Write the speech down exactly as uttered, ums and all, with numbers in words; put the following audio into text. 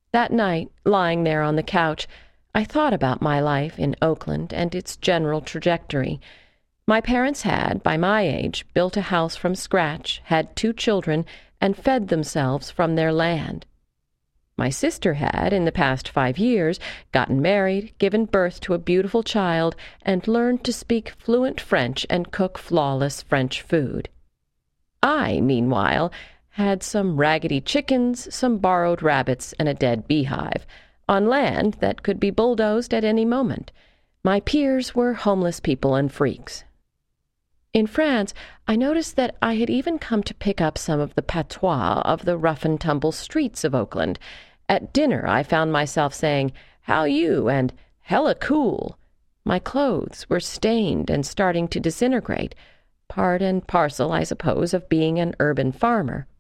That night, lying there on the couch, I thought about my life in Oakland and its general trajectory. My parents had, by my age, built a house from scratch, had two children, and fed themselves from their land. My sister had, in the past five years, gotten married, given birth to a beautiful child, and learned to speak fluent French and cook flawless French food. I, meanwhile, had some raggedy chickens, some borrowed rabbits, and a dead beehive, on land that could be bulldozed at any moment. My peers were homeless people and freaks. In France, I noticed that I had even come to pick up some of the patois of the rough-and-tumble streets of Oakland. At dinner, I found myself saying, "How you?" and "Hella cool." My clothes were stained and starting to disintegrate, part and parcel, I suppose, of being an urban farmer.